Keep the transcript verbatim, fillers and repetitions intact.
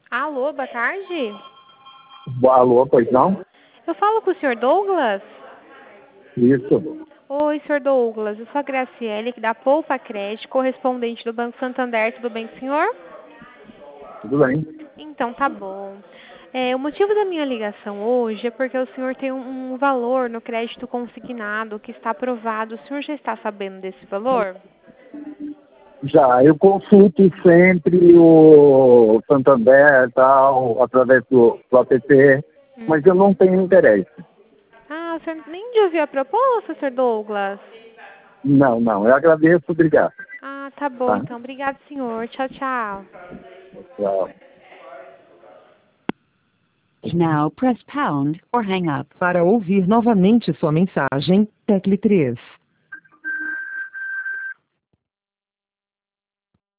Alô, boa tarde. Alô, pois não? Eu falo com o senhor Douglas? Isso. Oi, senhor Douglas. Eu sou a Graciele, da Poupa Crédito, correspondente do Banco Santander. Tudo bem com o senhor? Tudo bem. Então, tá bom. É, o motivo da minha ligação hoje é porque o senhor tem um, um valor no crédito consignado que está aprovado. O senhor já está sabendo desse valor? Já, eu consulto sempre o Santander e tal, através do, do app, mas eu Uhum. não tenho interesse. Ah, o senhor nem de ouvir a proposta, senhor Douglas? Não, não, eu agradeço, obrigado. Ah, tá bom, Tá? então. Obrigado, senhor. Tchau, tchau. Tchau. Now press pound or hang up. Para ouvir novamente sua mensagem, tecle três.